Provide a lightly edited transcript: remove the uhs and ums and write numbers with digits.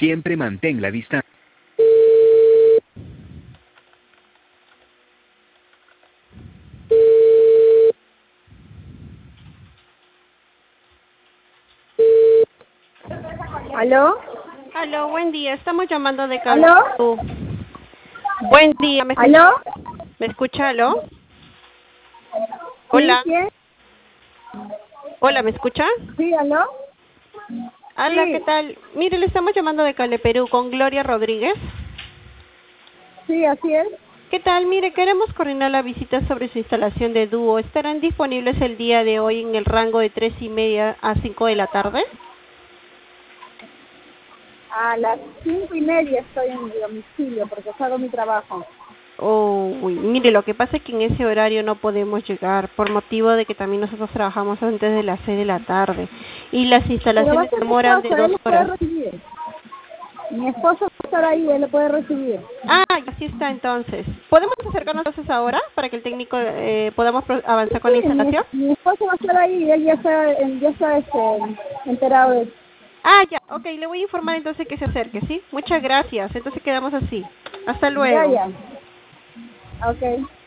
Siempre mantén la distancia. ¿Aló? Aló, buen día. Estamos llamando de ¿Aló? Perú. Buen día. ¿Aló? ¿Me escucha? ¿Aló? ¿Sí, Hola. quién? Hola, ¿me escucha? ¿Sí, aló? Hola, ¿qué Sí, tal? Mire, le estamos llamando de Cale, Perú, con Gloria Rodríguez. sí, así es. ¿Qué tal? Mire, queremos coordinar la visita sobre su instalación de dúo. ¿Estarán disponibles el día de hoy en el rango de 3:30 a 5 de la tarde? A las 5:30 estoy en mi domicilio porque hago mi trabajo. Uy, mire, lo que pasa es que en ese horario no podemos llegar por motivo de que también nosotros trabajamos antes de las 6 de la tarde y las Pero va a instalaciones ser mi demoran de esposo, él 2 lo puede horas. recibir. Mi esposo va a estar ahí, él lo puede recibir. Ah, así está entonces. ¿Podemos acercarnos entonces ahora para que el técnico podamos Sí, avanzar con la sí, instalación? mi esposo va a estar ahí, él ya está enterado de eso. Ah, ya, ok, le voy a informar entonces que se acerque, ¿sí? Muchas gracias, entonces quedamos así. Hasta Ya, luego. ya. Ok.